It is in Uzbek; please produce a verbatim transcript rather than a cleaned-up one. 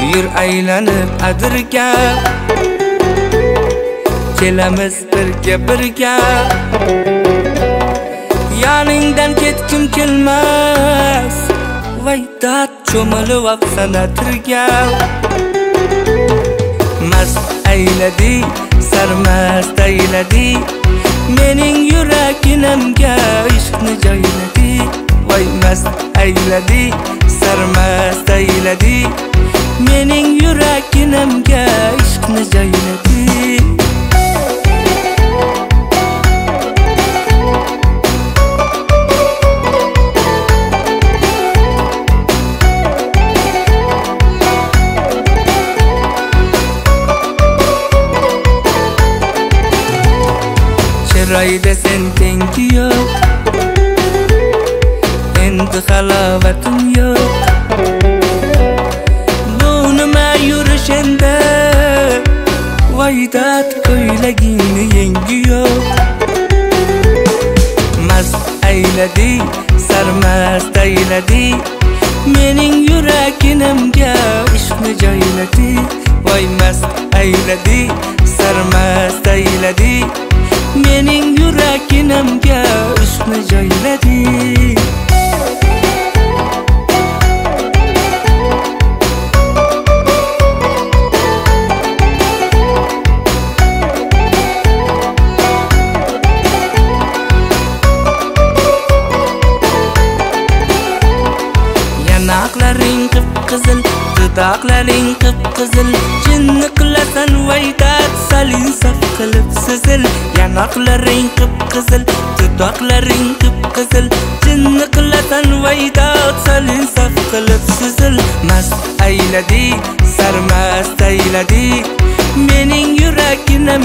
Yur aylanib adirga, kelamiz birga birga. Yaningdan ketkim kelmas, vaydat cho'milib apsana tirga. Mast ayladi, sarmast ayladi, mening yuraginimga ishqni joyladi. Voy mast ayladi, sarmast ayladi, mening yuraginimga ishqni joyladi. Chiroyda sen tengi yo'q, endi halovatim yo'q. Bu nima yurish endi, vaydat ko'ylagingni yengi yo'q. Mast ayladi, sarmast ayladi, mening yuraginimga ishqni joyladi. Voy mast ayladi, sarmast ayladi, mening yuraginimga ishqni joyladi. Yanaqlaring qip-qizil, dudoqlaring qip-qizil, jinni qilasan vaydat salin saf qilib sizil. Yanaqlaring qip-qizil, dudoqlaring qip-qizil, jinni qilasan vaydat salin saf qilib sizil. Mast ayladi, sarmast ayladi, mening yuragim